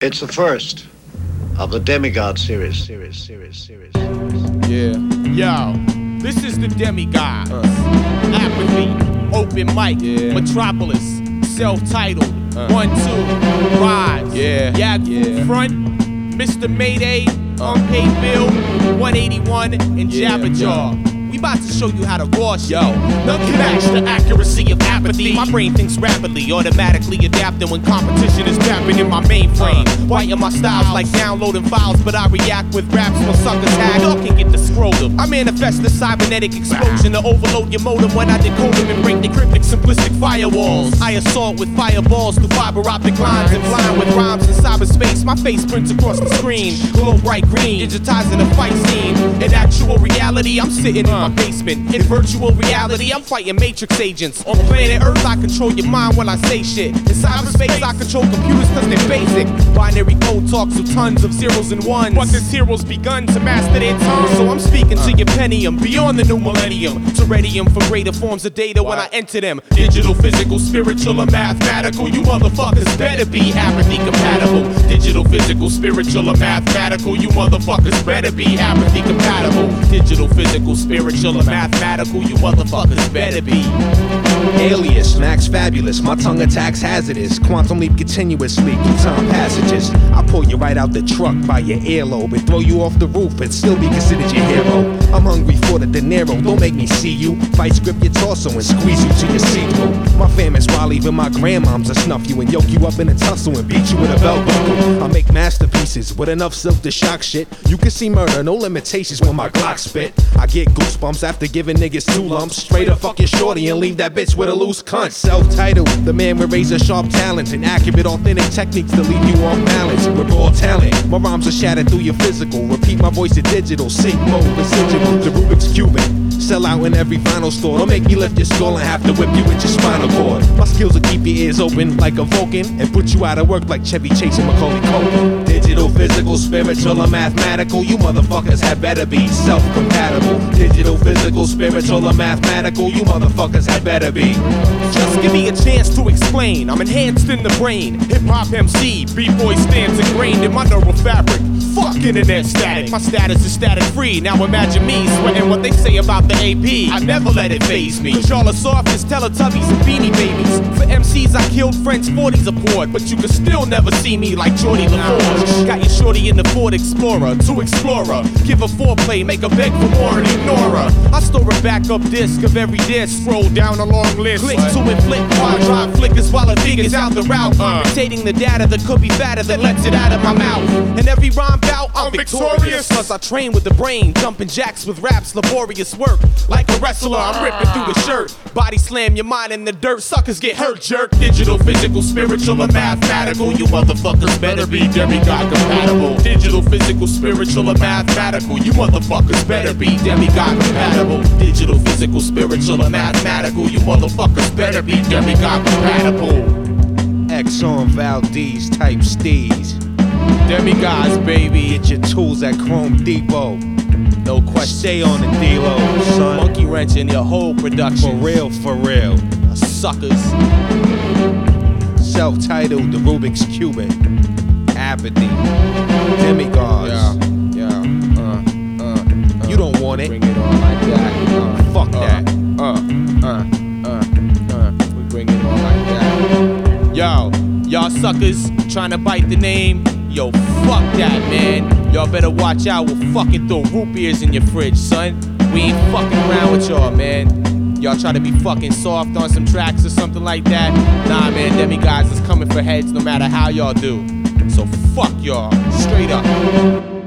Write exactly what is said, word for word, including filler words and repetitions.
It's the first of the Demigod series, series, series, series. Yeah. Yo, this is the Demigod. Uh. Apathy, Open Mic, Yeah. Metropolis, self-titled, Uh. One, Two, Rise, Yeah. Yag Yeah. Front, Mister Mayday, Uh. Unpaid Bill, one eighty-one, and Yeah, Jabba Jaw. We about to show you how to raw shit. Yo. Nothing match the accuracy of apathy. My brain thinks rapidly, automatically adapting when competition is tapping in my mainframe. Whiten my styles like downloading files, but I react with raps when suckers hag. Y'all can get the scrotum. I manifest the cybernetic explosion to overload your modem when I decode them and break the cryptic simplistic firewalls. I assault with fireballs through fiber optic lines and flying with rhymes in cyberspace. My face prints across the screen, glow bright green, digitizing a fight scene. In actual reality, I'm sitting in my basement. In virtual reality, I'm fighting matrix agents. On planet Earth, I control your mind when I say shit. In cyberspace, I control computers cause they're basic. Binary code talks with tons of zeros and ones, but this hero's begun to master their tongue. So I'm speaking to your pentium, beyond the new millennium, to radium for greater forms of data when I enter them. Digital, physical, spiritual, or mathematical. You motherfuckers better be apathy compatible. Digital, physical, spiritual, or mathematical. You motherfuckers better be apathy compatible. Digital, physical, spiritual, or mathematical. You motherfuckers better be. Alias, Max Fabulous, my tongue attacks hazardous. Quantum leap continuously through time passages. I pull you right out the truck by your earlobe and throw you off the roof and still be considered your hero. I'm hungry for the dinero, don't make me see you. Vice grip your torso and squeeze you to your see-through. My fam is while even my grandmoms will snuff you and yoke you up in a tussle and beat you with a belt buckle. I make masterpieces with enough silk to shock shit. You can see murder, no limitations when my Glock spit. I get goosebumps after giving niggas two lumps. Straight up fuck your shorty and leave that bitch with a loose cunt. Self-titled, the man with razor sharp talents and accurate, authentic techniques to leave you off balance. With raw talent, my rhymes are shattered through your physical. Repeat my voice to digital, sync mode, residual, the Rubik's Cuban. Sell out in every vinyl store. Don't make me lift your skull and have to whip you with your spinal cord. My skills will keep your ears open like a Vulcan and put you out of work like Chevy Chase and Macaulay Culkin. Digital, physical, spiritual, or mathematical. You motherfuckers had better be self-compatible. Digital, physical, spiritual, or mathematical. You motherfuckers had better be. Just give me a chance to explain. I'm enhanced in the brain. Hip-hop M C, B-boy stands ingrained in my neural fabric. Fuck internet static. My status is static free. Now imagine me sweating what they say about the A P. I never let it faze me. Cause y'all are soft as Teletubbies and Beanie Babies. For M Cs I killed friends, forties aboard. But you can still never see me like Jordy LaForge. Got your shorty in the Ford Explorer, to Explorer. Give her foreplay, make her beg for more and ignore her. I store a backup disc of every disc. Scroll down a long list. Click to inflict quad drive flickers while it figures out the route. Computating the data that could be fatter that lets it out of my mouth. And every rhyme bout, I'm victorious. Cause I train with the brain, jumping jacks with raps, laborious work. Like a wrestler, I'm ripping through the shirt. Body slam your mind in the dirt, suckers get hurt, jerk. Digital, physical, spiritual, or mathematical. You motherfuckers better be demigod compatible. Digital, physical, spiritual, or mathematical. You motherfuckers better be demigod compatible. Digital, physical, spiritual, or mathematical. You motherfuckers better be demigod compatible. Exxon Valdez type steez. Demigods, baby. Get your tools at Chrome Depot. No question. Stay on the D-Lo, son. Monkey wrench in your whole For production. real, for real. Suckers. Self-titled, the Rubik's Cuban. Apathy. Demigods. Yeah, yeah, uh, uh, uh. You don't want it. Bring it on like that. Uh, Fuck uh, that. Uh, uh, uh, uh. We bring it on like that. Yo, y'all suckers trying to bite the name. Yo, fuck that, man. Y'all better watch out. We'll fucking throw root beers in your fridge, son. We ain't fucking around with y'all, man. Y'all try to be fucking soft on some tracks or something like that. Nah, man, Demigods is coming for heads no matter how y'all do. So fuck y'all, straight up.